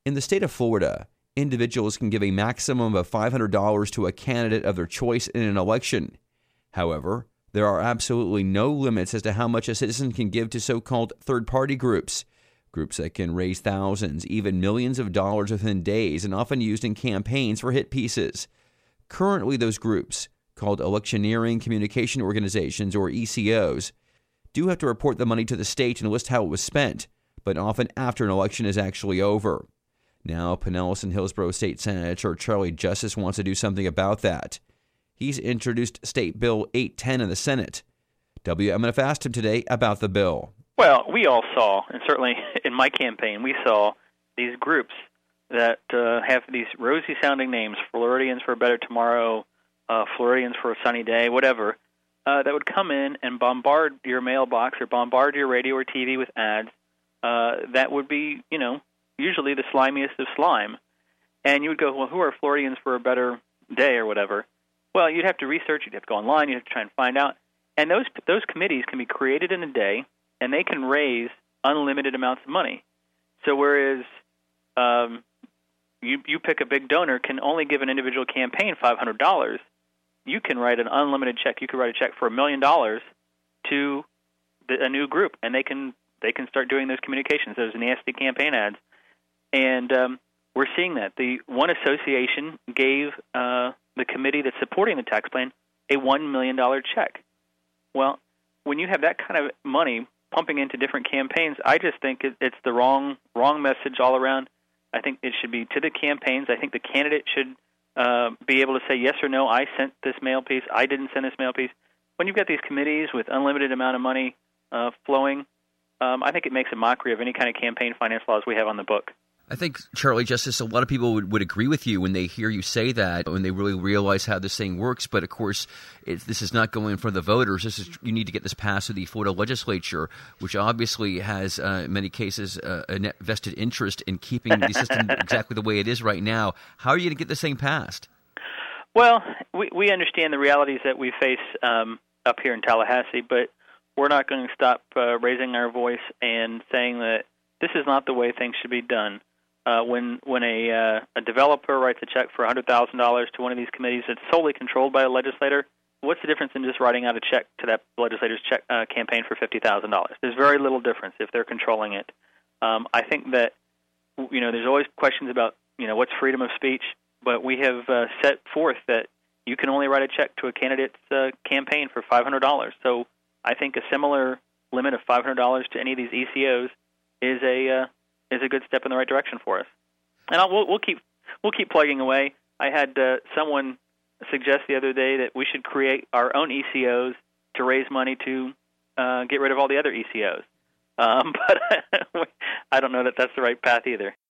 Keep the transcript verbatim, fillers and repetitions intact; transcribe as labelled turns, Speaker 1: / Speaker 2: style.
Speaker 1: In the state of Florida, individuals can give a maximum of five hundred dollars to a candidate of their choice in an election. However, there are absolutely no limits as to how much a citizen can give to so-called third-party groups, groups that can raise thousands, even millions of dollars within days and often used in campaigns for hit pieces. Currently, those groups, called electioneering communication organizations or E C Os, do have to report the money to the state and list how it was spent, but often after an election is actually over. Now, Pinellas and Hillsborough State Senator Charlie Justice wants to do something about that. He's introduced State Bill eight ten in the Senate. W M N F asked him today about the bill.
Speaker 2: Well, we all saw, and certainly in my campaign, we saw these groups that uh, have these rosy-sounding names, Floridians for a Better Tomorrow, uh, Floridians for a Sunny Day, whatever, uh, that would come in and bombard your mailbox or bombard your radio or T V with ads uh, that would be, you know, usually the slimiest of slime. And you would go, well, who are Floridians for a Better Day or whatever? Well, you'd have to research, you'd have to go online, you'd have to try and find out. And those those committees can be created in a day, and they can raise unlimited amounts of money. So whereas um, you you pick a big donor can only give an individual campaign five hundred dollars, you can write an unlimited check. You could write a check for a million dollars to the, a new group, and they can they can start doing those communications, those nasty campaign ads. And um, we're seeing that. The one association gave uh, the committee that's supporting the tax plan a one million dollars check. Well, when you have that kind of money pumping into different campaigns, I just think it, it's the wrong wrong message all around. I think it should be to the campaigns. I think the candidate should uh, be able to say yes or no, I sent this mail piece, I didn't send this mail piece. When you've got these committees with unlimited amount of money uh, flowing, um, I think it makes a mockery of any kind of campaign finance laws we have on the book.
Speaker 3: I think, Charlie Justice, a lot of people would, would agree with you when they hear you say that, when they really realize how this thing works. But, of course, it, this is not going in front of the voters. This is you need to get this passed through the Florida legislature, which obviously has, uh, in many cases, uh, a net vested interest in keeping the system exactly the way it is right now. How are you going to get this thing passed?
Speaker 2: Well, we, we understand the realities that we face um, up here in Tallahassee, but we're not going to stop uh, raising our voice and saying that this is not the way things should be done. Uh, when when a, uh, a developer writes a check for one hundred thousand dollars to one of these committees that's solely controlled by a legislator, what's the difference in just writing out a check to that legislator's check, uh, campaign for fifty thousand dollars? There's very little difference if they're controlling it. Um, I think that, you know, there's always questions about, you know, what's freedom of speech, but we have uh, set forth that you can only write a check to a candidate's uh, campaign for five hundred dollars. So I think a similar limit of five hundred dollars to any of these E C Os is a uh, is a good step in the right direction for us. And I'll, we'll, we'll keep we'll keep plugging away. I had uh, someone suggest the other day that we should create our own E C Os to raise money to uh, get rid of all the other E C Os. Um, but I don't know that that's the right path either.